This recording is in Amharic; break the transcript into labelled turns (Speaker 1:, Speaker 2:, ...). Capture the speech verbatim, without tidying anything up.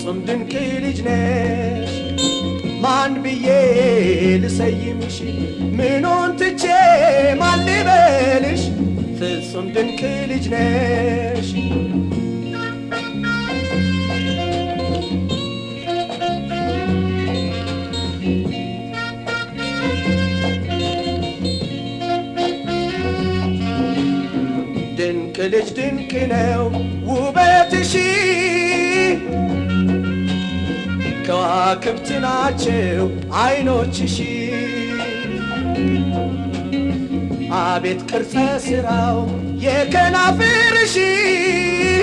Speaker 1: ፍጹም ድንቅ ልጅ ነሽ ማን ብዬ ልሰይምሽ ምኑን ትቼ ማን ልበልሽ ፍጹም ድንቅ ልጅ ነሽ ድንቅ ልጅ ድንቅ ነው ውበትሽ ከዋክብት ናቸው አይኖችሽ አቤት ቅርጸ ስራው የከናፍርሽ